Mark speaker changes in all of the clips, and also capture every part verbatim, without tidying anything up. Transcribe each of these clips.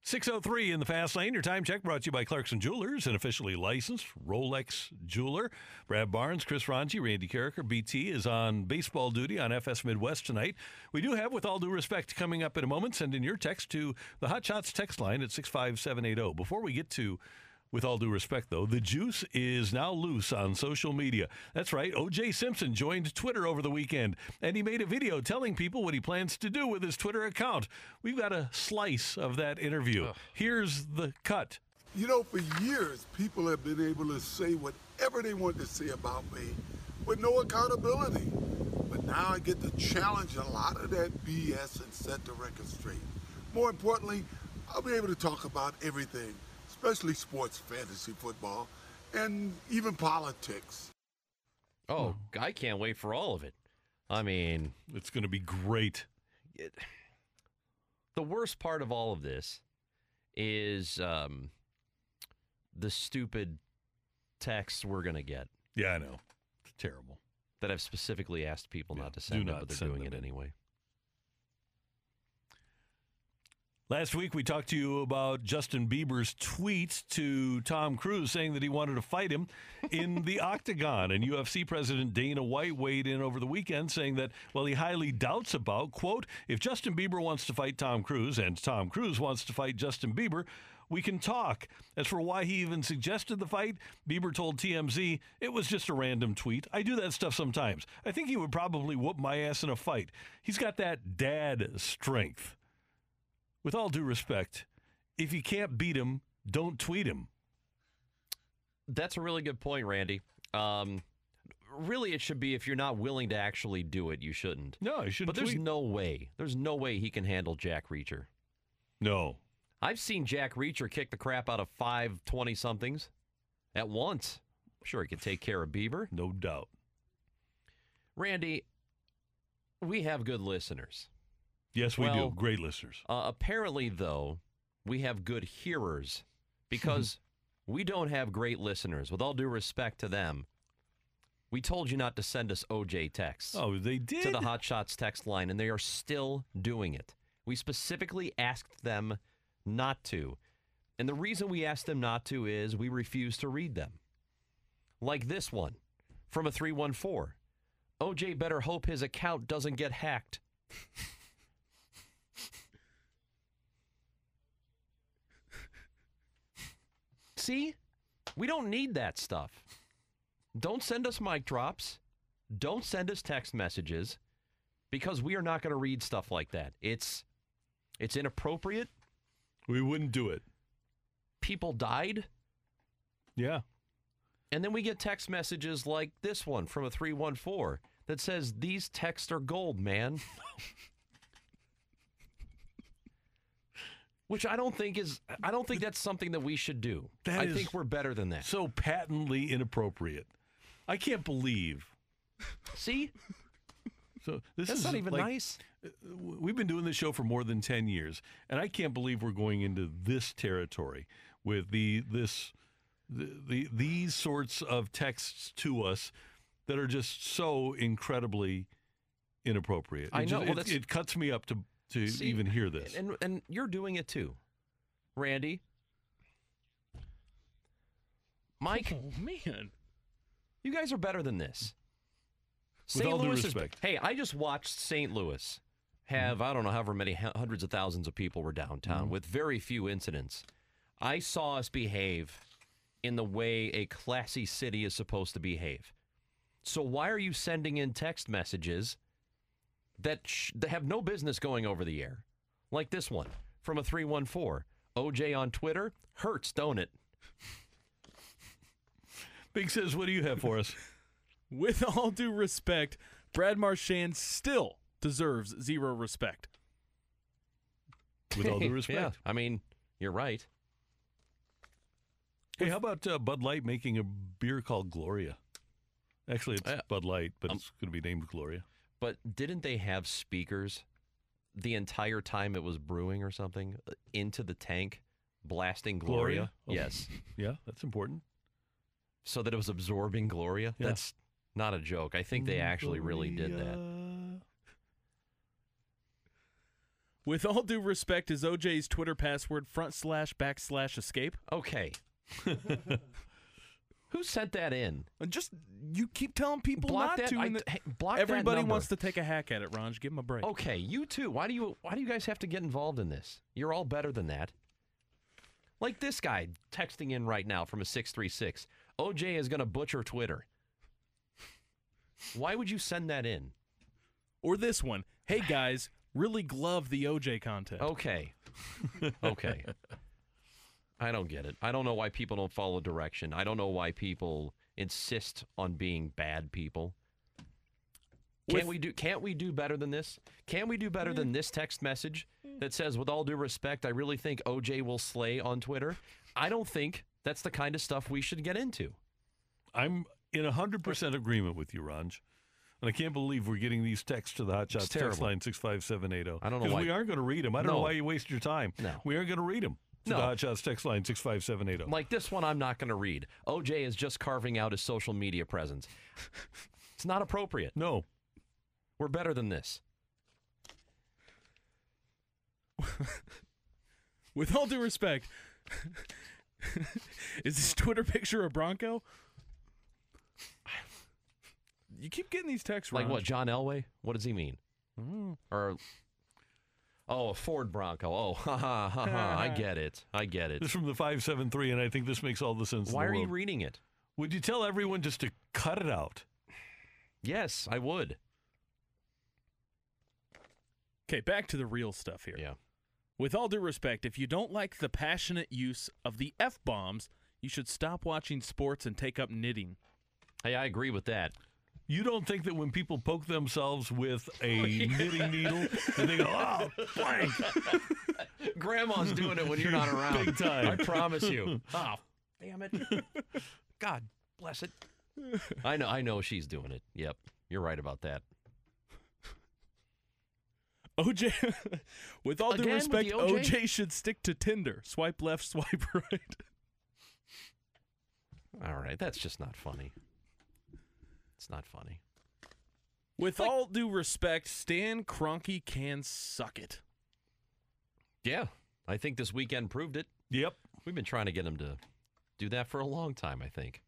Speaker 1: six oh three in the fast lane. Your time check brought to you by Clarkson Jewelers, an officially licensed Rolex jeweler. Brad Barnes, Chris Ranji, Randy Carricker. B T is on baseball duty on F S Midwest tonight. We do have, with all due respect, coming up in a moment. Send in your text to the Hot Shots text line at six five seven eight zero. Before we get to with all due respect, though, the juice is now loose on social media. That's right. O J Simpson joined Twitter over the weekend, and he made a video telling people what he plans to do with his Twitter account. We've got a slice of that interview. Ugh. Here's the cut.
Speaker 2: You know, for years, people have been able to say whatever they want to say about me with no accountability. But now I get to challenge a lot of that B S and set the record straight. More importantly, I'll be able to talk about everything, especially sports, fantasy football, and even politics.
Speaker 3: Oh, I can't wait for all of it. I mean,
Speaker 1: it's going to be great.
Speaker 3: It, the worst part of all of this is um, the stupid texts we're going to get.
Speaker 1: Yeah, I know. It's terrible.
Speaker 3: That I've specifically asked people yeah, not to send them, but they're doing it anyway.
Speaker 1: Last week, we talked to you about Justin Bieber's tweet to Tom Cruise saying that he wanted to fight him in the octagon. And U F C President Dana White weighed in over the weekend saying that, well, he highly doubts about, quote, if Justin Bieber wants to fight Tom Cruise and Tom Cruise wants to fight Justin Bieber, we can talk. As for why he even suggested the fight, Bieber told T M Z, it was just a random tweet. I do that stuff sometimes. I think he would probably whoop my ass in a fight. He's got that dad strength. With all due respect, if you can't beat him, don't tweet him.
Speaker 3: That's a really good point, Randy. Um, really, it should be if you're not willing to actually do it, you shouldn't.
Speaker 1: No, you shouldn't
Speaker 3: But there's
Speaker 1: tweet.
Speaker 3: no way. There's no way he can handle Jack Reacher.
Speaker 1: No.
Speaker 3: I've seen Jack Reacher kick the crap out of five twenty-somethings at once. I'm sure he could take care of Bieber.
Speaker 1: No doubt.
Speaker 3: Randy, we have good listeners.
Speaker 1: Yes, we
Speaker 3: well,
Speaker 1: do. Great listeners.
Speaker 3: Uh, apparently, though, we have good hearers because we don't have great listeners. With all due respect to them, we told you not to send us O J texts.
Speaker 1: Oh, they did?
Speaker 3: To the Hot Shots text line, and they are still doing it. We specifically asked them not to. And the reason we asked them not to is we refuse to read them. Like this one from a three one four. O J better hope his account doesn't get hacked. See? We don't need that stuff. Don't send us mic drops. Don't send us text messages because we are not going to read stuff like that. It's it's inappropriate.
Speaker 1: We wouldn't do it.
Speaker 3: People died.
Speaker 1: Yeah.
Speaker 3: And then we get text messages like this one from a three one four that says, these texts are gold, man. Which I don't think is, I don't think that's something that we should do.
Speaker 1: That
Speaker 3: I
Speaker 1: is
Speaker 3: think we're better than that.
Speaker 1: So patently inappropriate. I can't believe.
Speaker 3: See?
Speaker 1: So this
Speaker 3: That's
Speaker 1: is
Speaker 3: not even
Speaker 1: like,
Speaker 3: nice.
Speaker 1: We've been doing this show for more than ten years, and I can't believe we're going into this territory with the this the, the these sorts of texts to us that are just so incredibly inappropriate. It
Speaker 3: I know.
Speaker 1: Just,
Speaker 3: Well,
Speaker 1: it, it cuts me up to to
Speaker 3: See,
Speaker 1: even hear this.
Speaker 3: And and you're doing it too, Randy. Mike,
Speaker 4: oh man,
Speaker 3: you guys are better than this.
Speaker 1: With
Speaker 3: Saint
Speaker 1: all due
Speaker 3: Louis
Speaker 1: respect.
Speaker 3: Is, hey, I just watched Saint Louis have, mm-hmm. I don't know, however many hundreds of thousands of people were downtown mm-hmm. with very few incidents. I saw us behave in the way a classy city is supposed to behave. So why are you sending in text messages that, sh- that have no business going over the air? Like this one from a three one four. O J on Twitter. Hurts, don't it?
Speaker 1: Big says, what do you have for us?
Speaker 4: With all due respect, Brad Marchand still deserves zero respect.
Speaker 1: With all due respect.
Speaker 3: Yeah, I mean, you're right.
Speaker 1: Hey, how about uh, Bud Light making a beer called Gloria? Actually, it's uh, Bud Light, but um, it's going to be named Gloria.
Speaker 3: But didn't they have speakers the entire time it was brewing or something into the tank, blasting Gloria?
Speaker 1: Gloria? Oh,
Speaker 3: yes.
Speaker 1: Yeah, that's important.
Speaker 3: So that it was absorbing Gloria?
Speaker 1: Yeah.
Speaker 3: That's not a joke. I think they actually
Speaker 1: Gloria.
Speaker 3: really did that.
Speaker 4: With all due respect, is O J's Twitter password front slash backslash escape?
Speaker 3: Okay. Who sent that in?
Speaker 4: And just you keep telling people
Speaker 3: Block
Speaker 4: not
Speaker 3: that.
Speaker 4: to.
Speaker 3: I,
Speaker 4: and the-
Speaker 3: hey, block that
Speaker 4: everybody
Speaker 3: number.
Speaker 4: wants to take a hack at it, Ronj. Give them a break.
Speaker 3: Okay, you too. Why do you why do you guys have to get involved in this? You're all better than that. Like this guy texting in right now from a six three six. O J is going to butcher Twitter. Why would you send that in?
Speaker 4: Or this one. Hey guys, really glove the O J content.
Speaker 3: Okay. Okay. I don't get it. I don't know why people don't follow direction. I don't know why people insist on being bad people. Can't
Speaker 4: With-
Speaker 3: we do can't we do better than this? Can't we do better than this text message that says, with all due respect, I really think O J will slay on Twitter? I don't think that's the kind of stuff we should get into.
Speaker 1: I'm in one hundred percent agreement with you, Ronj. And I can't believe we're getting these texts to the Hot Shots text
Speaker 3: terrible.
Speaker 1: line six five seven eight zero.
Speaker 3: I don't know
Speaker 1: Because
Speaker 3: why-
Speaker 1: we aren't going to read them. I don't
Speaker 3: No.
Speaker 1: know why you waste your time.
Speaker 3: No.
Speaker 1: We aren't going to read them to
Speaker 3: No.
Speaker 1: the Hot Shots text line six five seven eight zero.
Speaker 3: Like this one, I'm not going to read. O J is just carving out his social media presence. It's not appropriate.
Speaker 1: No.
Speaker 3: We're better than this.
Speaker 4: With all due respect, is this Twitter picture a Bronco? You keep getting these texts,
Speaker 3: Like
Speaker 4: Ronj.
Speaker 3: what, John Elway? What does he mean?
Speaker 1: Mm.
Speaker 3: Or, oh, a Ford Bronco. Oh, ha ha ha ha. I get it. I get it.
Speaker 1: This is from the five seven three, and I think this makes all the sense
Speaker 3: Why
Speaker 1: in
Speaker 3: are
Speaker 1: the
Speaker 3: you
Speaker 1: world.
Speaker 3: reading it?
Speaker 1: Would you tell everyone just to cut it out?
Speaker 3: Yes, I would.
Speaker 4: Okay, back to the real stuff here.
Speaker 3: Yeah.
Speaker 4: With all due respect, if you don't like the passionate use of the F-bombs, you should stop watching sports and take up knitting.
Speaker 3: Hey, I agree with that.
Speaker 1: You don't think that when people poke themselves with a knitting needle, and they go, oh, blank.
Speaker 3: Grandma's doing it when you're not around.
Speaker 1: Big time.
Speaker 3: I promise you. Oh, damn it. God bless it. I know. I know she's doing it. Yep. You're right about that.
Speaker 4: O J, with all due
Speaker 3: Again with
Speaker 4: respect,
Speaker 3: the O J?
Speaker 4: O J should stick to Tinder. Swipe left, swipe right.
Speaker 3: All right. That's just not funny. It's not funny.
Speaker 4: With all due respect, Stan Kroenke can suck it.
Speaker 3: Yeah. I think this weekend proved it.
Speaker 1: Yep.
Speaker 3: We've been trying to get him to do that for a long time, I think.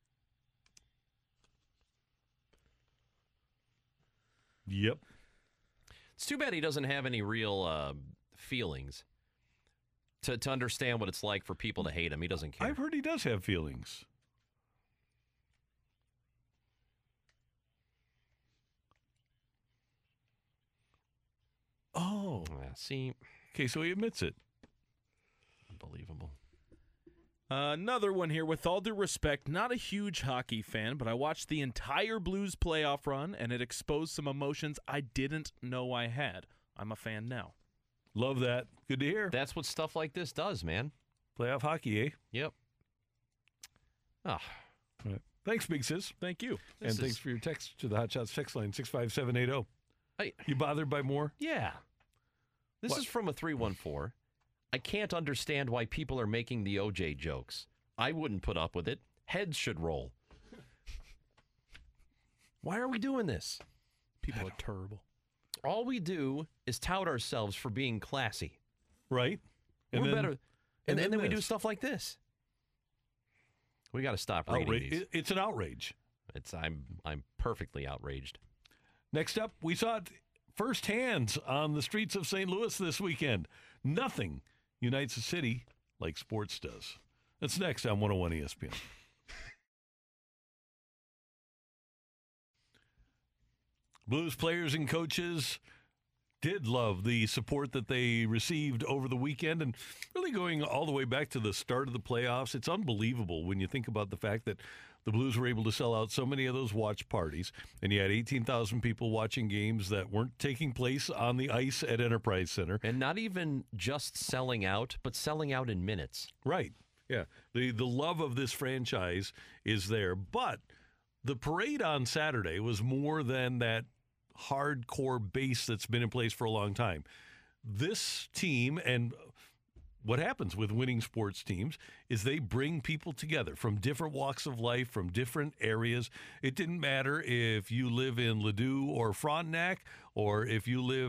Speaker 1: Yep.
Speaker 3: It's too bad he doesn't have any real uh, feelings to, to understand what it's like for people to hate him. He doesn't care.
Speaker 1: I've heard he does have feelings. Oh.
Speaker 3: Yeah, see,
Speaker 1: Okay, so he admits it.
Speaker 3: unbelievable.
Speaker 4: Uh, another one here. With all due respect, not a huge hockey fan, but I watched the entire Blues playoff run, and it exposed some emotions I didn't know I had. I'm a fan now.
Speaker 1: Love that. Good to hear.
Speaker 3: That's what stuff like this does, man.
Speaker 1: Playoff hockey, eh?
Speaker 3: Yep. Ah,
Speaker 1: All right. Thanks, Big Sis.
Speaker 4: Thank you.
Speaker 1: And
Speaker 3: This
Speaker 1: thanks
Speaker 3: is-
Speaker 1: for your text to the Hot Shots text line six five seven eight zero.
Speaker 3: I,
Speaker 1: You bothered by more?
Speaker 3: yeah. This
Speaker 1: What?
Speaker 3: is from a three one four. I can't understand why people are making the O J jokes. I wouldn't put up with it. Heads should roll. Why are we doing this?
Speaker 4: People are terrible.
Speaker 3: All we do is tout ourselves for being classy.
Speaker 1: Right?
Speaker 3: We're
Speaker 1: then-
Speaker 3: better. And,
Speaker 1: and
Speaker 3: then,
Speaker 1: then
Speaker 3: we do
Speaker 1: this.
Speaker 3: stuff like this. We got to stop reading
Speaker 1: Outrage.
Speaker 3: these.
Speaker 1: It- It's an outrage.
Speaker 3: It's I'm I'm perfectly outraged.
Speaker 1: Next up, we saw it firsthand on the streets of Saint Louis this weekend. Nothing unites the city like sports does. That's next on one oh one E S P N. Blues players and coaches did love the support that they received over the weekend, and really going all the way back to the start of the playoffs. It's unbelievable when you think about the fact that the Blues were able to sell out so many of those watch parties, and you had eighteen thousand people watching games that weren't taking place on the ice at Enterprise Center.
Speaker 3: And not even just selling out, but selling out in minutes.
Speaker 1: Right. Yeah. The the love of this franchise is there. But the parade on Saturday was more than that hardcore base that's been in place for a long time. This team, and what happens with winning sports teams, is they bring people together from different walks of life, from different areas. It didn't matter if you live in Ladue or Frontenac, or if you lived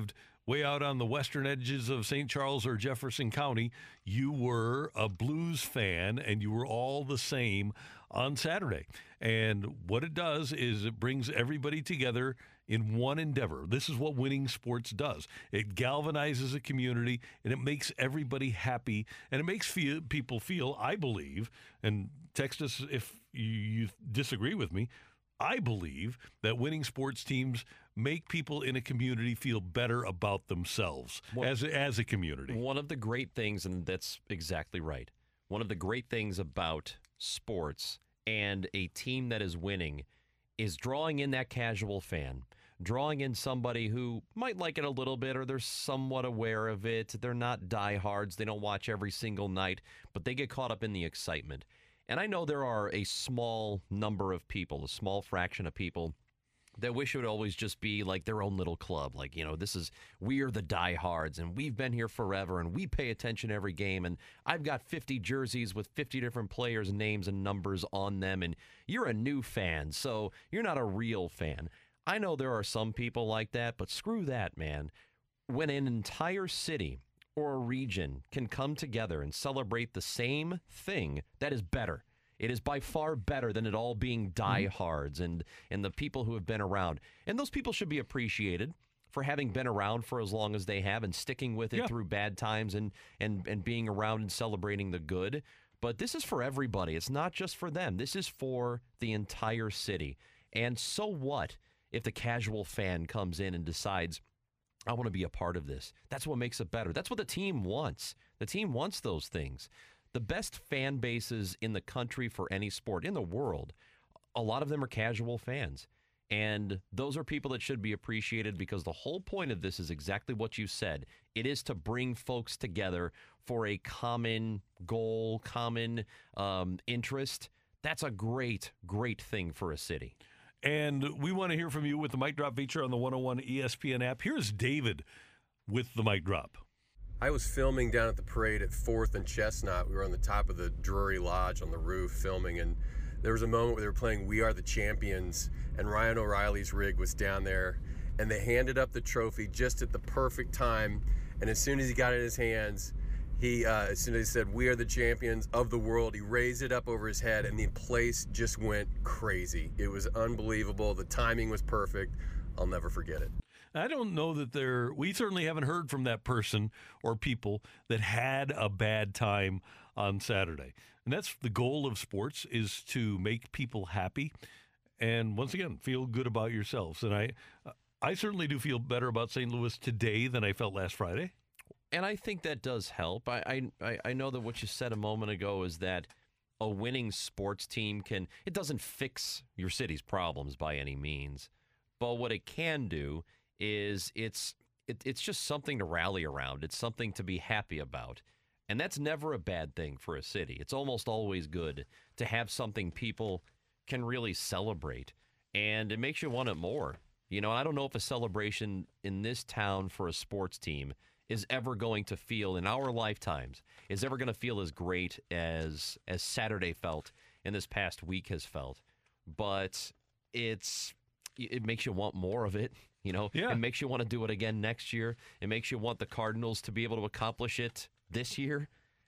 Speaker 1: way out on the western edges of Saint Charles or Jefferson County, you were a Blues fan and you were all the same on Saturday. And what it does is it brings everybody together in one endeavor. This is what winning sports does. It galvanizes a community, and it makes everybody happy, and it makes feel, people feel, I believe, and text us if you, you disagree with me, I believe that winning sports teams make people in a community feel better about themselves
Speaker 3: well,
Speaker 1: as, as a community.
Speaker 3: One of the great things, and that's exactly right, one of the great things about sports and a team that is winning is drawing in that casual fan, drawing in somebody who might like it a little bit or they're somewhat aware of it. They're not diehards. They don't watch every single night, but they get caught up in the excitement. And I know there are a small number of people, a small fraction of people that wish it would always just be like their own little club. Like, you know, this is, we are the diehards and we've been here forever and we pay attention every game. And I've got fifty jerseys with fifty different players' names and numbers on them. And you're a new fan, so you're not a real fan. I know there are some people like that, but screw that, man. When an entire city or a region can come together and celebrate the same thing, that is better. It is by far better than it all being diehards and, and the people who have been around. And those people should be appreciated for having been around for as long as they have and sticking with it
Speaker 1: Yeah.
Speaker 3: through bad times and, and, and being around and celebrating the good. But this is for everybody. It's not just for them. This is for the entire city. And so what if the casual fan comes in and decides, I want to be a part of this? That's what makes it better. That's what the team wants. The team wants those things. The best fan bases in the country for any sport, in the world, a lot of them are casual fans. And those are people that should be appreciated because the whole point of this is exactly what you said. It is to bring folks together for a common goal, common um, interest. That's a great, great thing for a city.
Speaker 1: And we want to hear from you with the Mic Drop feature on the one oh one E S P N app. Here's David with the Mic Drop.
Speaker 5: I was filming down at the parade at fourth and Chestnut. We were on the top of the Drury Lodge on the roof filming, and there was a moment where they were playing We Are the Champions, and Ryan O'Reilly's rig was down there, and they handed up the trophy just at the perfect time, and as soon as he got it in his hands, he, uh, as soon as he said, "We are the champions of the world," he raised it up over his head, and the place just went crazy. It was unbelievable. The timing was perfect. I'll never forget it.
Speaker 1: I don't know that there, we certainly haven't heard from that person or people that had a bad time on Saturday. And that's the goal of sports, is to make people happy and, once again, feel good about yourselves. And I, I certainly do feel better about Saint Louis today than I felt last Friday.
Speaker 3: And I think that does help. I, I I know that what you said a moment ago is that a winning sports team can, it doesn't fix your city's problems by any means. But what it can do is it's it, it's just something to rally around. It's something to be happy about. And that's never a bad thing for a city. It's almost always good to have something people can really celebrate. And it makes you want it more. You know, I don't know if a celebration in this town for a sports team is ever going to feel, in our lifetimes, is ever going to feel as great as as Saturday felt and this past week has felt. But it's it makes you want more of it. You know,
Speaker 1: Yeah.
Speaker 3: It makes you want to do it again next year. It makes you want the Cardinals to be able to accomplish it this year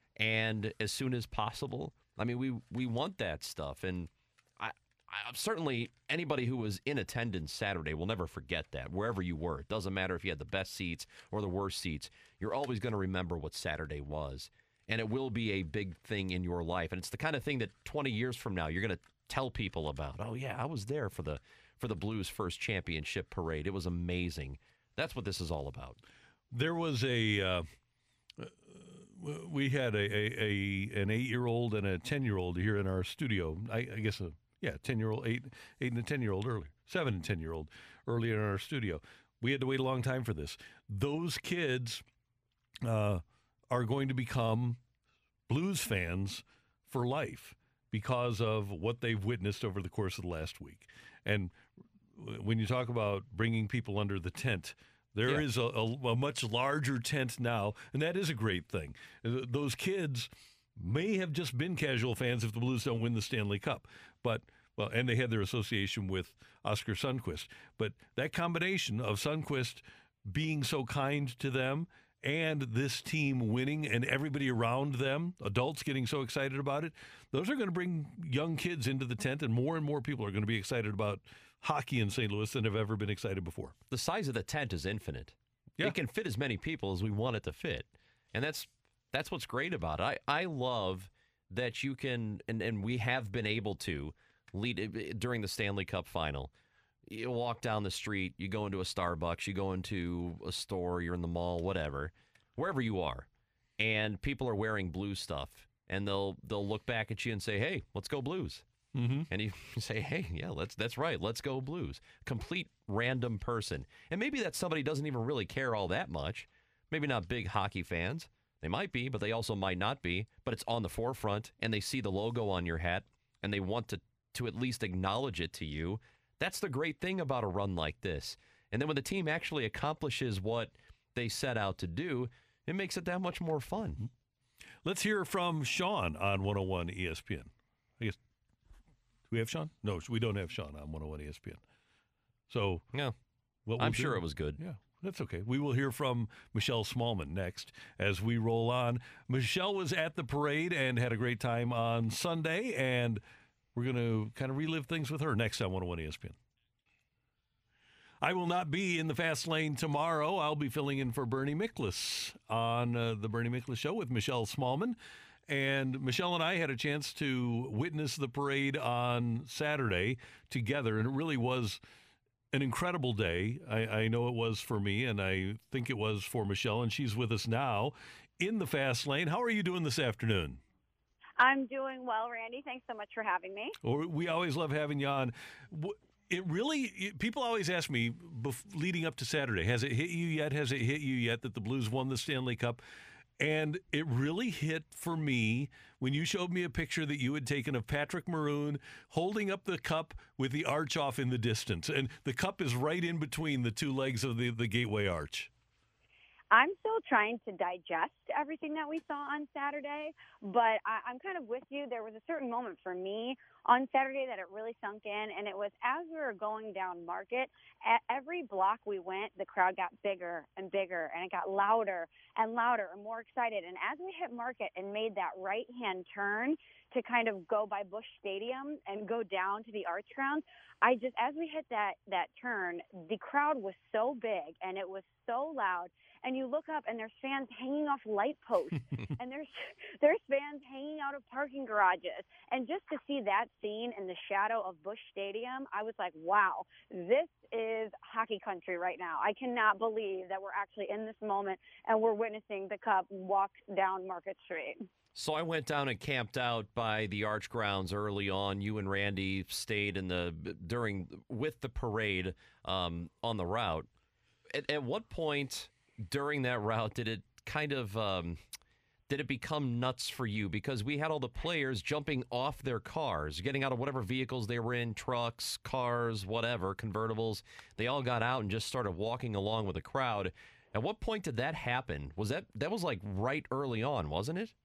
Speaker 3: and as soon as possible. I mean, we we want that stuff. And I, I certainly anybody who was in attendance Saturday will never forget that, wherever you were. It doesn't matter if you had the best seats or the worst seats. You're always going to remember what Saturday was. And it will be a big thing in your life. And it's the kind of thing that twenty years from now, you're going to tell people about. Oh, yeah, I was there for the for the Blues' first championship parade. It was amazing. That's what this is all about.
Speaker 1: There was a, uh, we had a, a, a an eight-year-old and a ten-year-old here in our studio. I, I guess, a, yeah, ten-year-old, eight, eight and a ten-year-old earlier, seven and ten-year-old earlier in our studio. We had to wait a long time for this. Those kids uh, are going to become Blues fans for life because of what they've witnessed over the course of the last week. And when you talk about bringing people under the tent, there
Speaker 3: Yeah.
Speaker 1: is a, a, a much larger tent now, and that is a great thing. Those kids may have just been casual fans if the Blues don't win the Stanley Cup, but well, and they had their association with Oscar Sundqvist. But that combination of Sundqvist being so kind to them and this team winning and everybody around them, adults getting so excited about it, those are going to bring young kids into the tent, and more and more people are going to be excited about hockey in Saint Louis than have ever been excited before.
Speaker 3: The size of the tent is infinite.
Speaker 1: Yeah.
Speaker 3: It can fit as many people as we want it to fit. And that's that's what's great about it. I, I love that you can, and, and we have been able to, lead during the Stanley Cup final. You walk down the street, you go into a Starbucks, you go into a store, you're in the mall, whatever, wherever you are, and people are wearing Blues stuff, and they'll they'll look back at you and say, "Hey, let's go Blues."
Speaker 1: Mm-hmm.
Speaker 3: And you say, "Hey, yeah, let's that's right, let's go Blues." Complete random person, and maybe that somebody doesn't even really care all that much. Maybe not big hockey fans. They might be, but they also might not be. But it's on the forefront, and they see the logo on your hat, and they want to to at least acknowledge it to you. That's the great thing about a run like this. And then when the team actually accomplishes what they set out to do, it makes it that much more fun.
Speaker 1: Let's hear from Sean on one oh one E S P N. I guess, do we have Sean? No, we don't have Sean on one oh one E S P N. So,
Speaker 3: yeah,
Speaker 1: what
Speaker 3: I'm
Speaker 1: we'll
Speaker 3: sure
Speaker 1: do,
Speaker 3: it was good.
Speaker 1: Yeah, that's okay. We will hear from Michelle Smallman next as we roll on. Michelle was at the parade and had a great time on Sunday, and we're going to kind of relive things with her next on one oh one E S P N. I will not be in the fast lane tomorrow. I'll be filling in for Bernie Miklasz on uh, the Bernie Miklasz Show with Michelle Smallman. And Michelle and I had a chance to witness the parade on Saturday together, and it really was an incredible day. I, I know it was for me, and I think it was for Michelle, and she's with us now in the fast lane. How are you doing this afternoon?
Speaker 6: I'm doing well, Randy. Thanks so much for having me.
Speaker 1: Well, we always love having you on. It really, it, people always ask me bef- leading up to Saturday, has it hit you yet? Has it hit you yet that the Blues won the Stanley Cup? And it really hit for me when you showed me a picture that you had taken of Patrick Maroon holding up the cup with the arch off in the distance. And the cup is right in between the two legs of the, the Gateway Arch.
Speaker 6: I'm still trying to digest everything that we saw on Saturday, but I, I'm kind of with you. There was a certain moment for me on Saturday that it really sunk in, and it was as we were going down Market, at every block we went, the crowd got bigger and bigger, and it got louder and louder and more excited. And as we hit Market and made that right-hand turn to kind of go by Busch Stadium and go down to the Arch grounds, I just, as we hit that, that turn, the crowd was so big and it was so loud. And you look up and there's fans hanging off light posts and there's, there's fans hanging out of parking garages. And just to see that scene in the shadow of Busch Stadium, I was like, wow, this is hockey country right now. I cannot believe that we're actually in this moment and we're witnessing the Cup walk down Market Street.
Speaker 3: So I went down and camped out by the Arch grounds early on. You and Randy stayed in the during with the parade um, on the route. At, at what point during that route did it kind of um, did it become nuts for you? Because we had all the players jumping off their cars, getting out of whatever vehicles they were in, trucks, cars, whatever, convertibles. They all got out and just started walking along with the crowd. At what point did that happen? Was that that was like right early on, wasn't it?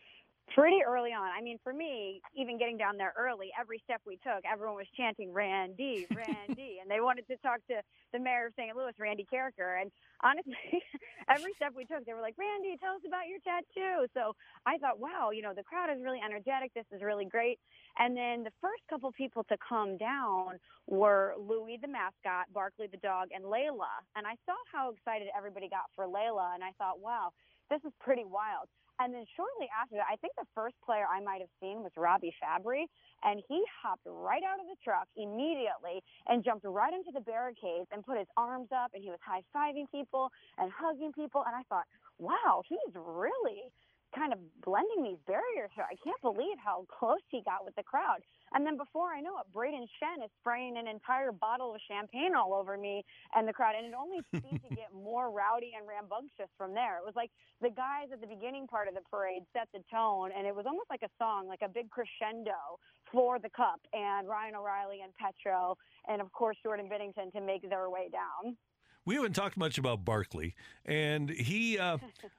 Speaker 6: Pretty early on. I mean, for me, even getting down there early, every step we took, everyone was chanting, Randy, Randy. And they wanted to talk to the mayor of Saint Louis, Randy Carricker. And honestly, every step we took, they were like, Randy, tell us about your tattoo. So I thought, wow, you know, the crowd is really energetic. This is really great. And then the first couple people to come down were Louie, the mascot, Barkley, the dog, and Layla. And I saw how excited everybody got for Layla. And I thought, wow, this is pretty wild. And then shortly after that, I think the first player I might have seen was Robbie Fabry, and he hopped right out of the truck immediately and jumped right into the barricades and put his arms up, and he was high-fiving people and hugging people. And I thought, wow, he's really kind of blending these barriers here. I can't believe how close he got with the crowd. And then before I know it, Braden Shen is spraying an entire bottle of champagne all over me and the crowd. And it only seemed to get more rowdy and rambunctious from there. It was like the guys at the beginning part of the parade set the tone, and it was almost like a song, like a big crescendo for the Cup and Ryan O'Reilly and Petro and, of course, Jordan Binnington to make their way down.
Speaker 1: We haven't talked much about Barkley, and he uh,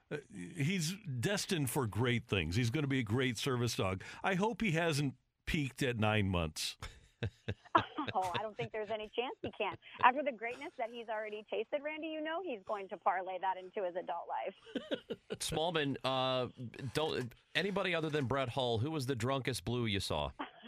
Speaker 1: he's destined for great things. He's going to be a great service dog. I hope he hasn't peaked at nine months.
Speaker 6: No, I don't think there's any chance he can. After the greatness that he's already tasted, Randy, you know he's going to parlay that into his adult life.
Speaker 3: Smallman, uh, don't anybody other than Brett Hull, who was the drunkest Blue you saw?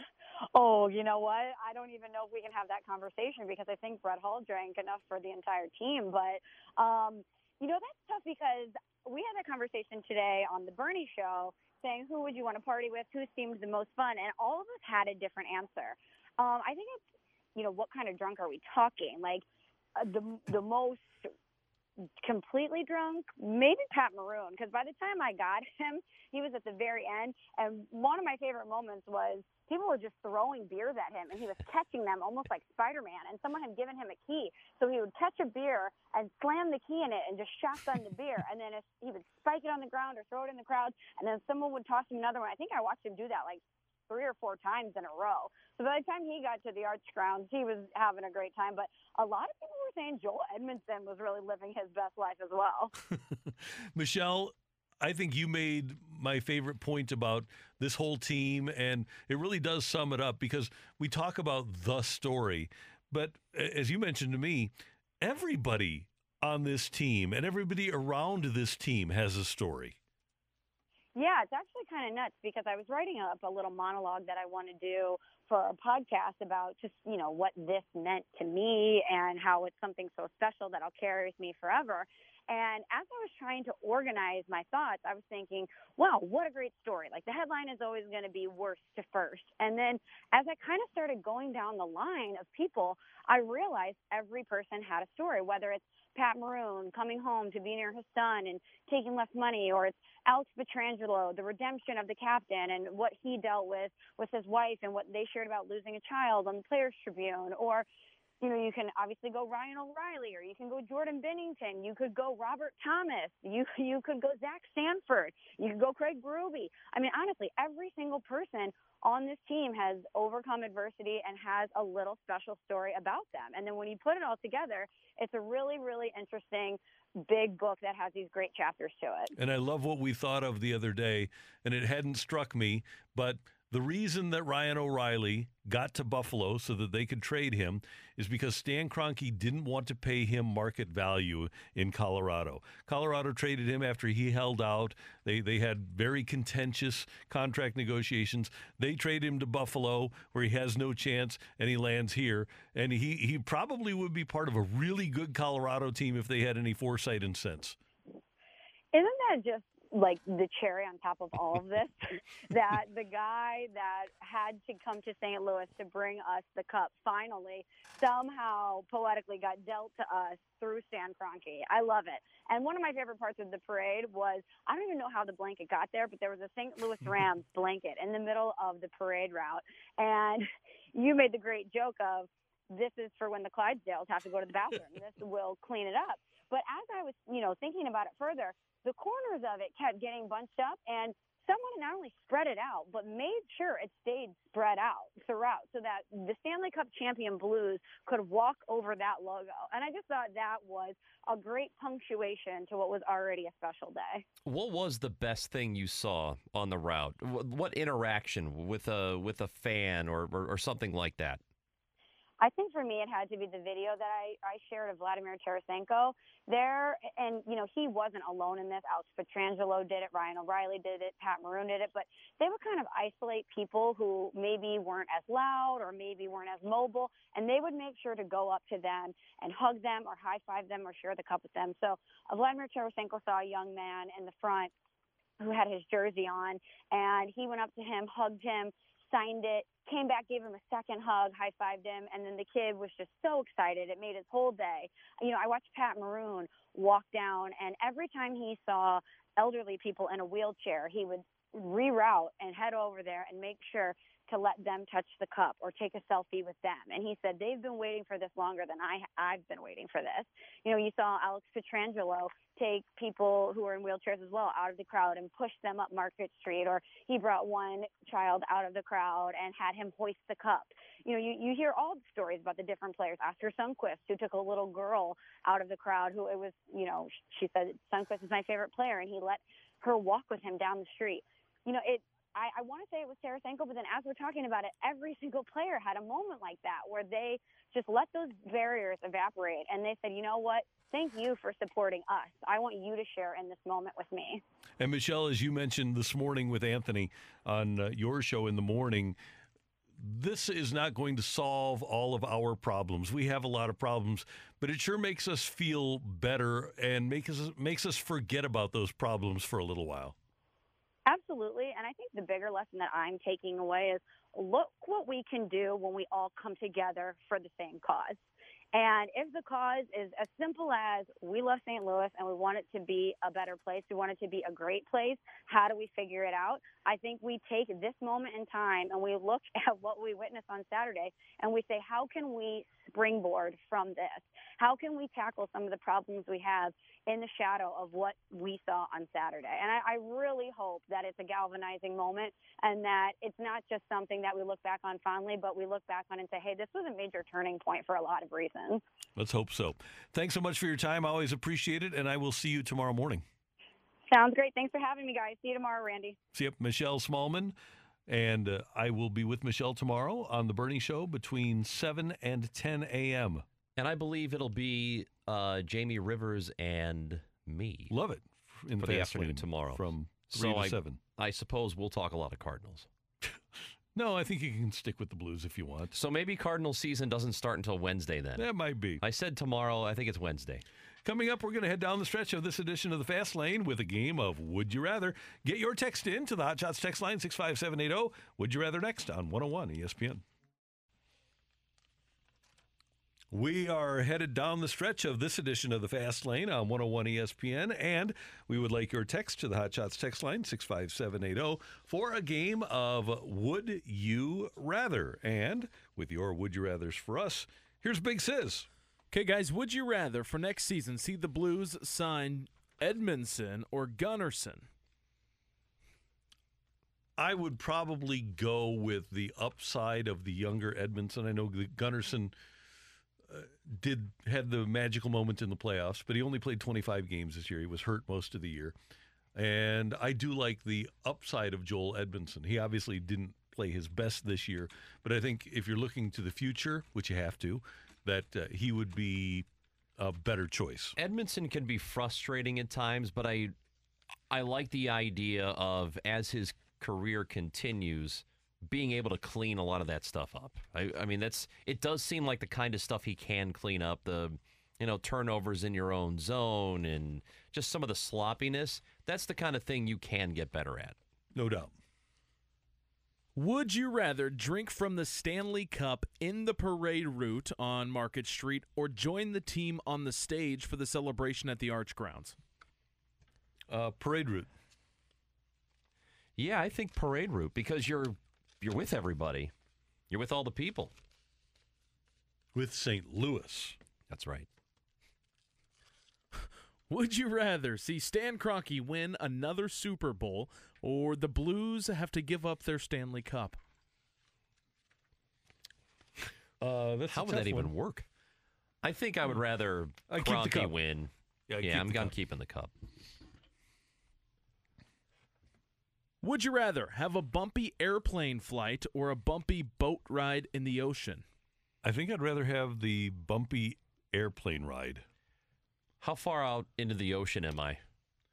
Speaker 6: Oh, you know what? I don't even know if we can have that conversation because I think Brett Hull drank enough for the entire team. But, um, you know, that's tough because we had that conversation today on the Bernie show saying who would you want to party with, who seemed the most fun, and all of us had a different answer. Um, I think it's, you know, what kind of drunk are we talking? Like uh, the the most completely drunk, maybe Pat Maroon, because by the time I got him, he was at the very end. And one of my favorite moments was people were just throwing beers at him, and he was catching them almost like Spider-Man. And someone had given him a key, so he would catch a beer and slam the key in it and just shotgun the beer. And then if he would spike it on the ground or throw it in the crowd, and then someone would toss him another one. I think I watched him do that like three or four times in a row. So by the time he got to the Arch grounds, he was having a great time. But a lot of people were saying Joel Edmondson was really living his best life as well.
Speaker 1: Michelle, I think you made my favorite point about this whole team, and it really does sum it up because we talk about the story. But as you mentioned to me, everybody on this team and everybody around this team has a story.
Speaker 6: Yeah, it's actually kind of nuts because I was writing up a little monologue that I want to do for a podcast about just, you know, what this meant to me and how it's something so special that'll carry with me forever. And as I was trying to organize my thoughts, I was thinking, wow, what a great story. Like the headline is always going to be worst to first. And then as I kind of started going down the line of people, I realized every person had a story, whether it's Pat Maroon coming home to be near his son and taking less money, or it's Alex Pietrangelo, the redemption of the captain and what he dealt with with his wife and what they shared about losing a child on the Players Tribune. Or, you know, you can obviously go Ryan O'Reilly, or you can go Jordan Bennington. You could go Robert Thomas. You you could go Zach Sanford. You could go Craig Berube. I mean, honestly, every single person on this team has overcome adversity and has a little special story about them. And then when you put it all together, it's a really, really interesting big book that has these great chapters to it.
Speaker 1: And I love what we thought of the other day, and it hadn't struck me, but the reason that Ryan O'Reilly got to Buffalo so that they could trade him is because Stan Kroenke didn't want to pay him market value in Colorado. Colorado traded him after he held out. They they had very contentious contract negotiations. They trade him to Buffalo where he has no chance, and he lands here. And he, he probably would be part of a really good Colorado team if they had any foresight and sense.
Speaker 6: Isn't that just like the cherry on top of all of this, that the guy that had to come to Saint Louis to bring us the cup finally somehow poetically got dealt to us through Stan Kroenke. I love it. And one of my favorite parts of the parade was, I don't even know how the blanket got there, but there was a Saint Louis Rams blanket in the middle of the parade route. And you made the great joke of, this is for when the Clydesdales have to go to the bathroom. This will clean it up. But as I was, you know, thinking about it further, the corners of it kept getting bunched up, and someone not only spread it out, but made sure it stayed spread out throughout so that the Stanley Cup champion Blues could walk over that logo. And I just thought that was a great punctuation to what was already a special day.
Speaker 3: What was the best thing you saw on the route? What interaction with a with a fan or, or, or something like that?
Speaker 6: I think for me, it had to be the video that I, I shared of Vladimir Tarasenko there. And, you know, he wasn't alone in this. Alex Pietrangelo did it. Ryan O'Reilly did it. Pat Maroon did it. But they would kind of isolate people who maybe weren't as loud or maybe weren't as mobile. And they would make sure to go up to them and hug them or high five them or share the cup with them. So uh, Vladimir Tarasenko saw a young man in the front who had his jersey on, and he went up to him, hugged him, signed it, came back, gave him a second hug, high-fived him, and then the kid was just so excited. It made his whole day. You know, I watched Pat Maroon walk down, and every time he saw elderly people in a wheelchair, he would reroute and head over there and make sure to let them touch the cup or take a selfie with them. And he said, they've been waiting for this longer than I, I've been waiting for this. You know, you saw Alex Pietrangelo take people who were in wheelchairs as well out of the crowd and push them up Market Street, or he brought one child out of the crowd and had him hoist the cup. You know, you, you hear all the stories about the different players. Oscar Sundqvist, who took a little girl out of the crowd who it was, you know, she said, Sundqvist is my favorite player, and he let her walk with him down the street. You know, it I, I want to say it was Tarasenko, but then as we're talking about it, every single player had a moment like that where they just let those barriers evaporate. And they said, you know what? Thank you for supporting us. I want you to share in this moment with me.
Speaker 1: And Michelle, as you mentioned this morning with Anthony on uh, your show in the morning, this is not going to solve all of our problems. We have a lot of problems, but it sure makes us feel better and makes us, makes us forget about those problems for a little while.
Speaker 6: Absolutely. And I think the bigger lesson that I'm taking away is look what we can do when we all come together for the same cause. And if the cause is as simple as we love Saint Louis and we want it to be a better place, we want it to be a great place, how do we figure it out? I think we take this moment in time and we look at what we witnessed on Saturday and we say, how can we springboard from this? How can we tackle some of the problems we have in the shadow of what we saw on Saturday? And I, I really hope that it's a galvanizing moment and that it's not just something that we look back on fondly, but we look back on and say, hey, this was a major turning point for a lot of reasons.
Speaker 1: Let's hope so. Thanks so much for your time. I always appreciate it, and I will see you tomorrow morning.
Speaker 6: Sounds great. Thanks for having me, guys. See you tomorrow, Randy.
Speaker 1: See you, Michelle Smallman. And uh, I will be with Michelle tomorrow on The Bernie Show between seven and ten a.m.
Speaker 3: And I believe it'll be uh, Jamie Rivers and me.
Speaker 1: Love it. In
Speaker 3: for
Speaker 1: the,
Speaker 3: the afternoon tomorrow.
Speaker 1: From three
Speaker 3: so
Speaker 1: to
Speaker 3: I,
Speaker 1: seven.
Speaker 3: I suppose we'll talk a lot of Cardinals.
Speaker 1: No, I think you can stick with the Blues if you want.
Speaker 3: So maybe Cardinal season doesn't start until Wednesday then.
Speaker 1: That might be.
Speaker 3: I said tomorrow. I think it's Wednesday.
Speaker 1: Coming up, we're going to head down the stretch of this edition of the Fast Lane with a game of Would You Rather. Get your text in to the Hot Shots text line six five seven eight zero. Would you rather next on one oh one E S P N. We are headed down the stretch of this edition of the Fast Lane on one oh one E S P N, and we would like your text to the Hot Shots text line six five seven eight zero for a game of Would You Rather. And with your Would You Rathers for us, here's Big Sis.
Speaker 4: Okay, guys, would you rather for next season see the Blues sign Edmundson or Gunnarsson?
Speaker 1: I would probably go with the upside of the younger Edmundson. I know the Gunnarsson uh, did had the magical moment in the playoffs, but he only played twenty-five games this year. He was hurt most of the year. And I do like the upside of Joel Edmundson. He obviously didn't play his best this year, but I think if you're looking to the future, which you have to, that uh, he would be a better choice.
Speaker 3: Edmundson can be frustrating at times, but I I like the idea of, as his career continues, being able to clean a lot of that stuff up. I, I mean, that's it does seem like the kind of stuff he can clean up, the you know, turnovers in your own zone and just some of the sloppiness. That's the kind of thing you can get better at.
Speaker 1: No doubt.
Speaker 4: Would you rather drink from the Stanley Cup in the parade route on Market Street or join the team on the stage for the celebration at the Arch Grounds?
Speaker 1: Uh, parade route.
Speaker 3: Yeah, I think parade route because you're you're with everybody. You're with all the people.
Speaker 1: With Saint Louis.
Speaker 3: That's right.
Speaker 4: Would you rather see Stan Kroenke win another Super Bowl or the Blues have to give up their Stanley Cup?
Speaker 1: Uh, that's
Speaker 3: How would that even work? I think I would rather
Speaker 1: I keep the
Speaker 3: Kroenke
Speaker 1: cup.
Speaker 3: win.
Speaker 1: Yeah, I
Speaker 3: Yeah,
Speaker 1: keep
Speaker 3: I'm,
Speaker 1: the
Speaker 3: I'm
Speaker 1: cup.
Speaker 3: keeping the cup.
Speaker 4: Would you rather have a bumpy airplane flight or a bumpy boat ride in the ocean?
Speaker 1: I think I'd rather have the bumpy airplane ride.
Speaker 3: How far out into the ocean am I?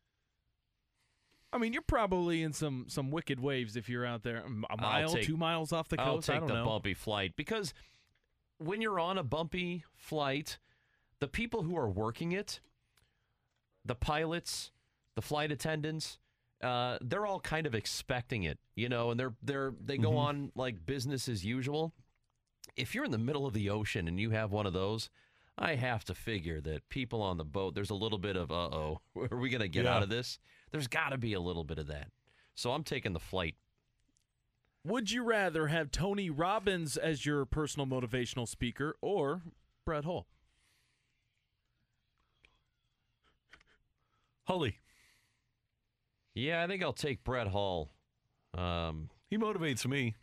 Speaker 4: I mean, you're probably in some some wicked waves if you're out there a
Speaker 3: I'll
Speaker 4: mile,
Speaker 3: take-
Speaker 4: two miles off the
Speaker 3: I'll
Speaker 4: coast. I
Speaker 3: take
Speaker 4: don't
Speaker 3: the
Speaker 4: know.
Speaker 3: bumpy flight because when you're on a bumpy flight, the people who are working it, the pilots, the flight attendants, uh, they're all kind of expecting it, you know, and they're they're they go
Speaker 1: Mhm.
Speaker 3: on like business as usual. If you're in the middle of the ocean and you have one of those, I have to figure that people on the boat, there's a little bit of, uh-oh, are we going to get
Speaker 1: Yeah.
Speaker 3: out of this? There's got to be a little bit of that. So I'm taking the flight.
Speaker 4: Would you rather have Tony Robbins as your personal motivational speaker or Brett Hull?
Speaker 1: Hully.
Speaker 3: Yeah, I think I'll take Brett Hull. Um,
Speaker 1: He motivates me.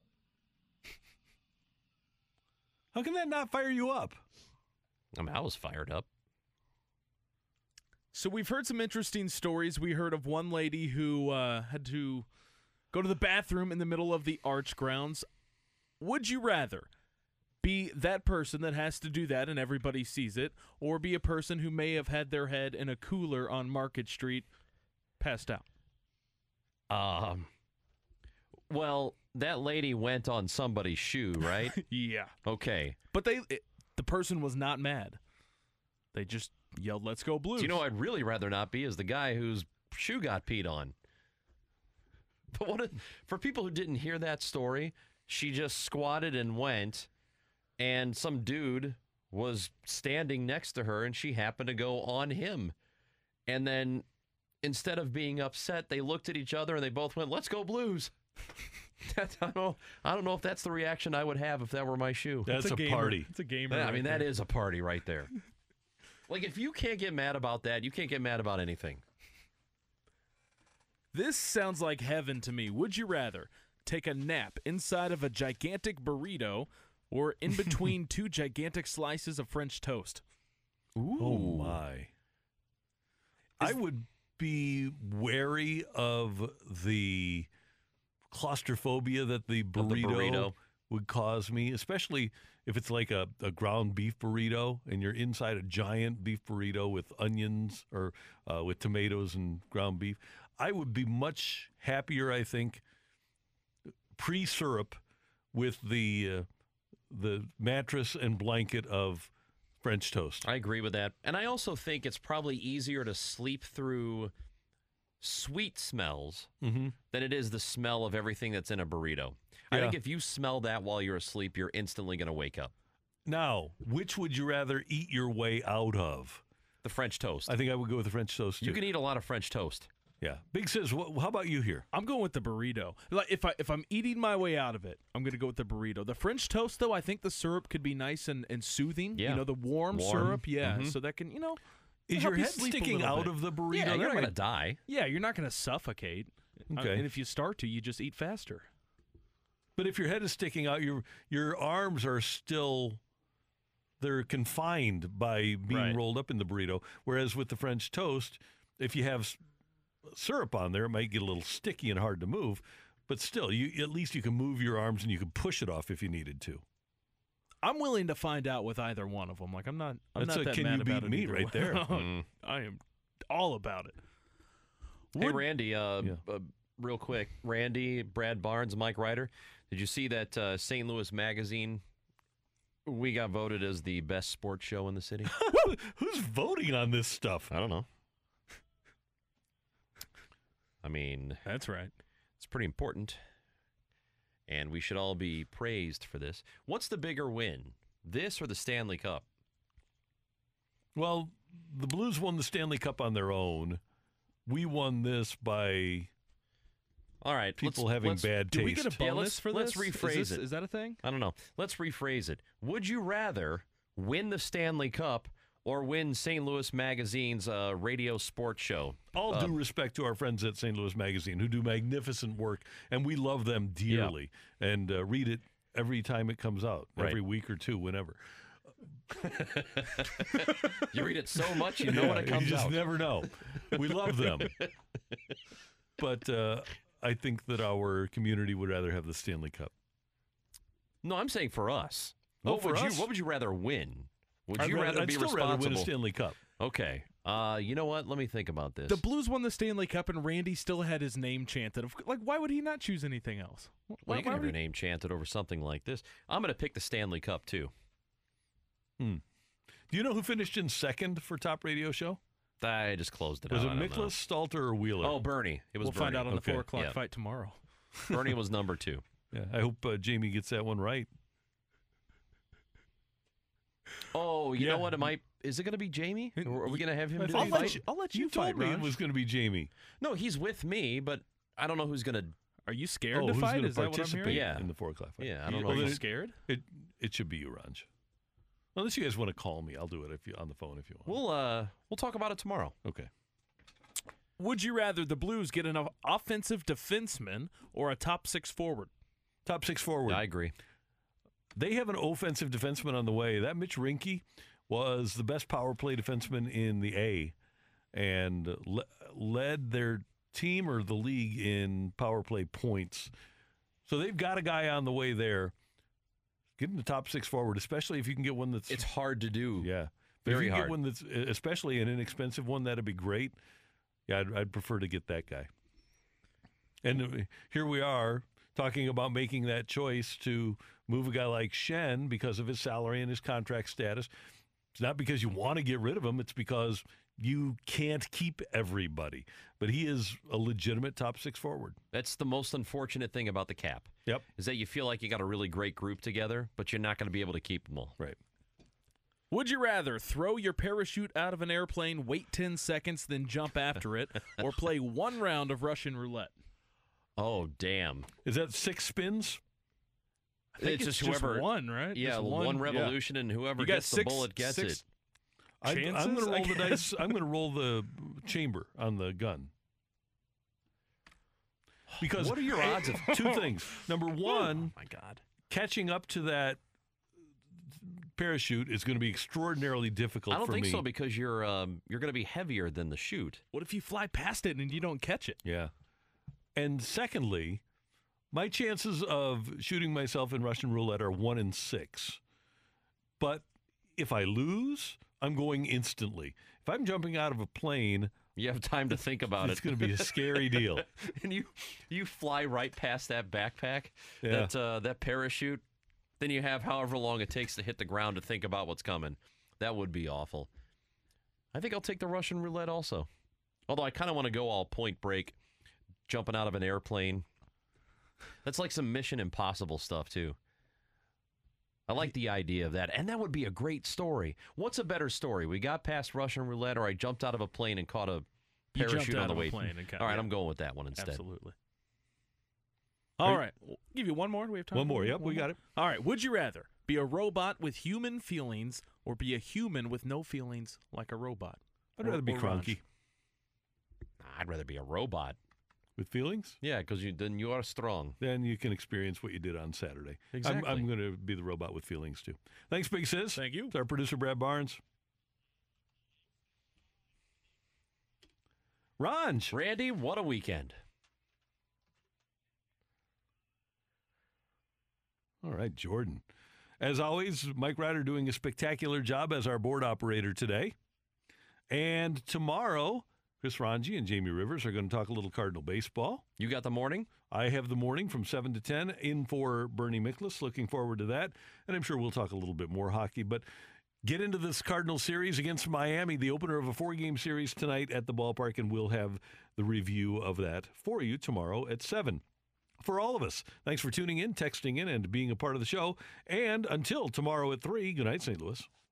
Speaker 1: How can that not fire you up?
Speaker 3: I mean, I was fired up.
Speaker 4: So we've heard some interesting stories. We heard of one lady who uh, had to go to the bathroom in the middle of the Arch grounds. Would you rather be that person that has to do that and everybody sees it, or be a person who may have had their head in a cooler on Market Street passed out?
Speaker 3: Um, well, that lady went on somebody's shoe, right?
Speaker 4: Yeah.
Speaker 3: Okay.
Speaker 4: But they, it, the person was not mad. They just yelled, "Let's go Blues."
Speaker 3: Do you know I'd really rather not be is the guy whose shoe got peed on. But what if, for people who didn't hear that story, she just squatted and went, and some dude was standing next to her, and she happened to go on him. And then instead of being upset, they looked at each other and they both went, "Let's go Blues." That's, I, don't know, I don't know if that's the reaction I would have if that were my shoe.
Speaker 1: That's
Speaker 4: It's
Speaker 1: a,
Speaker 4: gamer.
Speaker 1: party.
Speaker 4: It's a gamer.
Speaker 3: Yeah, I
Speaker 4: right
Speaker 3: mean, that
Speaker 4: there.
Speaker 3: is a party right there. Like, if you can't get mad about that, you can't get mad about anything.
Speaker 4: This sounds like heaven to me. Would you rather take a nap inside of a gigantic burrito or in between two gigantic slices of French toast?
Speaker 3: Ooh.
Speaker 1: Oh, my. I would be wary of the claustrophobia that the
Speaker 3: the
Speaker 1: burrito,
Speaker 3: burrito.
Speaker 1: would cause me, especially if it's like a, a ground beef burrito and you're inside a giant beef burrito with onions or uh, with tomatoes and ground beef. I would be much happier, I think, pre-syrup with the uh, the mattress and blanket of French toast.
Speaker 3: I agree with that. And I also think it's probably easier to sleep through sweet smells
Speaker 1: Mm-hmm.
Speaker 3: than it is the smell of everything that's in a burrito. I
Speaker 1: Yeah.
Speaker 3: think if you smell that while you're asleep, you're instantly going to wake up.
Speaker 1: Now, which would you rather eat your way out of?
Speaker 3: The French toast.
Speaker 1: I think I would go with the French toast, too.
Speaker 3: You can eat a lot of French toast.
Speaker 1: Yeah. Big Sis, wh- how about you here?
Speaker 4: I'm going with the burrito. Like if I if I'm eating my way out of it, I'm going to go with the burrito. The French toast, though, I think the syrup could be nice and, and soothing.
Speaker 3: Yeah.
Speaker 4: You know, the warm,
Speaker 3: Warm.
Speaker 4: syrup. Yeah.
Speaker 3: Mhm.
Speaker 4: So that can, you know,
Speaker 1: Is
Speaker 4: help
Speaker 1: your
Speaker 4: you
Speaker 1: head
Speaker 4: sleep a
Speaker 1: sticking
Speaker 4: little
Speaker 1: out
Speaker 4: bit.
Speaker 1: of the burrito?
Speaker 3: Yeah,
Speaker 1: That
Speaker 3: you're not
Speaker 1: might-
Speaker 3: going to die.
Speaker 4: yeah, you're not going to suffocate. Uh,
Speaker 1: Okay.
Speaker 4: and if you start to, you just eat faster.
Speaker 1: But if your head is sticking out, your your arms are still they're confined by being
Speaker 4: Right.
Speaker 1: rolled up in the burrito. Whereas with the French toast, if you have s- syrup on there, it might get a little sticky and hard to move. But still, you at least you can move your arms and you can push it off if you needed to.
Speaker 4: I'm willing to find out with either one of them. Like I'm not. I'm
Speaker 1: That's
Speaker 4: not
Speaker 1: a
Speaker 4: that
Speaker 1: can
Speaker 4: mad
Speaker 1: you beat
Speaker 4: about it
Speaker 1: me
Speaker 4: either
Speaker 1: right
Speaker 4: way.
Speaker 1: there.
Speaker 3: Mm.
Speaker 4: I am all about it.
Speaker 3: Hey,
Speaker 4: Would-
Speaker 3: Randy, uh,
Speaker 1: Yeah.
Speaker 3: uh, real quick. Randy, Brad Barnes, Mike Ryder. Did you see that uh, Saint Louis Magazine, we got voted as the best sports show in the city?
Speaker 1: Who's voting on this stuff?
Speaker 3: I don't know. I mean,
Speaker 4: That's right.
Speaker 3: it's pretty important. And we should all be praised for this. What's the bigger win, this or the Stanley Cup?
Speaker 1: Well, the Blues won the Stanley Cup on their own. We won this by
Speaker 3: All right.
Speaker 1: people
Speaker 3: let's,
Speaker 1: having
Speaker 3: let's,
Speaker 1: bad
Speaker 4: Do we
Speaker 1: taste.
Speaker 4: get a bonus
Speaker 3: Yeah, let's-
Speaker 4: for
Speaker 3: let's
Speaker 4: this?
Speaker 3: rephrase
Speaker 4: is this,
Speaker 3: it.
Speaker 4: Is that a thing?
Speaker 3: I don't know. Let's rephrase it. Would you rather win the Stanley Cup or win Saint Louis Magazine's uh, radio sports show?
Speaker 1: All
Speaker 3: Uh,
Speaker 1: due respect to our friends at Saint Louis Magazine who do magnificent work, and we love them dearly and uh, read it every time it comes out,
Speaker 3: Right.
Speaker 1: every week or two, whenever.
Speaker 3: You read it so much, you know when it
Speaker 1: Yeah,
Speaker 3: comes
Speaker 1: you just
Speaker 3: out.
Speaker 1: never know. We love them. But uh, I think that our community would rather have the Stanley Cup.
Speaker 3: No, I'm saying for us.
Speaker 1: Oh,
Speaker 3: what
Speaker 1: for
Speaker 3: would
Speaker 1: us?
Speaker 3: you What would you rather win? Would
Speaker 1: I'd
Speaker 3: you rather,
Speaker 1: I'd
Speaker 3: be
Speaker 1: still
Speaker 3: responsible?
Speaker 1: rather win a Stanley Cup.
Speaker 3: Okay. Uh, you know what? Let me think about this.
Speaker 4: The Blues won the Stanley Cup, and Randy still had his name chanted. Of- Like, why would he not choose anything else? Why,
Speaker 3: well, you can
Speaker 4: why
Speaker 3: have
Speaker 4: would
Speaker 3: your
Speaker 4: he-
Speaker 3: name chanted over something like this. I'm going to pick the Stanley Cup too.
Speaker 1: Do you know who finished in second for Top Radio Show?
Speaker 3: I just closed it
Speaker 1: Was
Speaker 3: out.
Speaker 1: it
Speaker 3: I don't know.
Speaker 1: Miklas, Stalter, or Wheeler?
Speaker 3: Oh, Bernie. It was
Speaker 4: We'll
Speaker 3: Bernie.
Speaker 4: find out on the
Speaker 1: Okay.
Speaker 4: four o'clock
Speaker 3: Yeah.
Speaker 4: fight tomorrow.
Speaker 3: Bernie was number two.
Speaker 1: Yeah, I hope uh, Jamie gets that one right.
Speaker 3: Oh, you
Speaker 1: Yeah.
Speaker 3: know what? It might. Is it going to be Jamie? Or are we going to have him
Speaker 1: I
Speaker 3: do
Speaker 1: thought
Speaker 3: the
Speaker 4: I'll
Speaker 1: you
Speaker 4: let
Speaker 3: fight?
Speaker 4: you. I'll let you,
Speaker 1: You
Speaker 4: fight,
Speaker 1: told me it
Speaker 4: Raj.
Speaker 1: was going to be Jamie.
Speaker 3: No, he's with me, but I don't know who's going to.
Speaker 4: Are you scared
Speaker 1: Oh,
Speaker 4: to
Speaker 1: who's
Speaker 4: fight?
Speaker 1: going to
Speaker 4: Is that what I'm
Speaker 1: participate
Speaker 4: hearing?
Speaker 3: Yeah.
Speaker 1: in the four o'clock fight?
Speaker 3: Yeah, I don't
Speaker 1: You-
Speaker 3: know
Speaker 4: Are
Speaker 3: if
Speaker 1: well,
Speaker 4: you
Speaker 1: then
Speaker 4: scared?
Speaker 1: It, it should be you, Ranj. Unless you guys want to call me, I'll do it if you on the phone if you want.
Speaker 3: We'll uh, we'll talk about it tomorrow.
Speaker 1: Okay.
Speaker 4: Would you rather the Blues get an o- offensive defenseman or a top six forward?
Speaker 1: Top six forward.
Speaker 3: I agree.
Speaker 1: They have an offensive defenseman on the way. That Mitch Rinke was the best power play defenseman in the A and le- led their team or the league in power play points. So they've got a guy on the way there. Get in the top six forward, especially if you can get one that's...
Speaker 3: It's hard to do.
Speaker 1: Yeah.
Speaker 3: Very
Speaker 1: if you
Speaker 3: hard.
Speaker 1: Get one that's, especially an inexpensive one, that'd be great. Yeah, I'd, I'd prefer to get that guy. And here we are talking about making that choice to move a guy like Shen because of his salary and his contract status. It's not because you want to get rid of him. It's because you can't keep everybody. But he is a legitimate top six forward.
Speaker 3: That's the most unfortunate thing about the cap.
Speaker 1: Yep.
Speaker 3: Is that you feel like you got a really great group together, but you're not going to be able to keep them all.
Speaker 1: Right.
Speaker 4: Would you rather throw your parachute out of an airplane, wait ten seconds, then jump after it, or play one round of Russian roulette?
Speaker 3: Oh, damn.
Speaker 1: Is that six spins?
Speaker 4: I think
Speaker 3: It's
Speaker 4: it's,
Speaker 3: just
Speaker 4: just
Speaker 3: whoever-
Speaker 4: one, right?
Speaker 3: Yeah,
Speaker 4: Just
Speaker 3: one,
Speaker 4: one,
Speaker 3: revolution, and whoever
Speaker 4: You got
Speaker 3: gets
Speaker 4: six-
Speaker 3: the bullet gets
Speaker 4: six
Speaker 3: it.
Speaker 1: I, I'm
Speaker 4: Chances,
Speaker 1: going to
Speaker 4: I
Speaker 1: roll the
Speaker 4: guess.
Speaker 1: dice. I'm going to roll the chamber on the gun. Because
Speaker 3: What are your odds of-
Speaker 1: two things? Number one,
Speaker 3: Oh, my God.
Speaker 1: catching up to that parachute is going to be extraordinarily difficult
Speaker 3: I don't
Speaker 1: for
Speaker 3: think
Speaker 1: me.
Speaker 3: so because you're um, you're going to be heavier than the chute.
Speaker 4: What if you fly past it and you don't catch it?
Speaker 1: Yeah. And secondly, my chances of shooting myself in Russian roulette are one in six. But if I lose, I'm going instantly. If I'm jumping out of a plane,
Speaker 3: You have time to think about
Speaker 1: it's
Speaker 3: it.
Speaker 1: going to be a scary deal.
Speaker 3: and you you fly right past that backpack,
Speaker 1: Yeah.
Speaker 3: that uh, that parachute. Then you have however long it takes to hit the ground to think about what's coming. That would be awful. I think I'll take the Russian roulette also. Although I kind of want to go all Point Break, jumping out of an airplane. That's like some Mission Impossible stuff, too. I like the idea of that. And that would be a great story. What's a better story? We got past Russian roulette, or I jumped out of a plane and caught a
Speaker 4: You
Speaker 3: parachute
Speaker 4: jumped
Speaker 3: on
Speaker 4: out
Speaker 3: the
Speaker 4: of
Speaker 3: way.
Speaker 4: a plane and caught-
Speaker 3: All right,
Speaker 4: yeah.
Speaker 3: I'm going with that one instead.
Speaker 4: Absolutely. All right. We'll give you one more. Do we have time?
Speaker 1: One
Speaker 4: for
Speaker 1: more. Yep, we got it.
Speaker 4: All right. Would you rather be a robot with human feelings or be a human with no feelings like a robot?
Speaker 1: I'd
Speaker 4: Or-
Speaker 1: rather be
Speaker 4: or Raj?
Speaker 1: cronky.
Speaker 3: I'd rather be a robot.
Speaker 1: With feelings,
Speaker 3: Yeah, because you, then you are strong.
Speaker 1: then you can experience what you did on Saturday.
Speaker 3: Exactly.
Speaker 1: I'm, I'm going to be the robot with feelings, too. Thanks, Big Sis.
Speaker 4: Thank you.
Speaker 1: It's our producer, Brad Barnes. Ranj.
Speaker 3: Randy, what a weekend.
Speaker 1: All right, Jordan. As always, Mike Ryder doing a spectacular job as our board operator today. And tomorrow, Chris Ranji and Jamie Rivers are going to talk a little Cardinal baseball.
Speaker 3: You got the morning?
Speaker 1: I have the morning from seven to ten in for Bernie Miklas. Looking forward to that. And I'm sure we'll talk a little bit more hockey. But get into this Cardinal series against Miami, the opener of a four-game series tonight at the ballpark, and we'll have the review of that for you tomorrow at seven. For all of us, thanks for tuning in, texting in, and being a part of the show. And until tomorrow at three, good night, Saint Louis.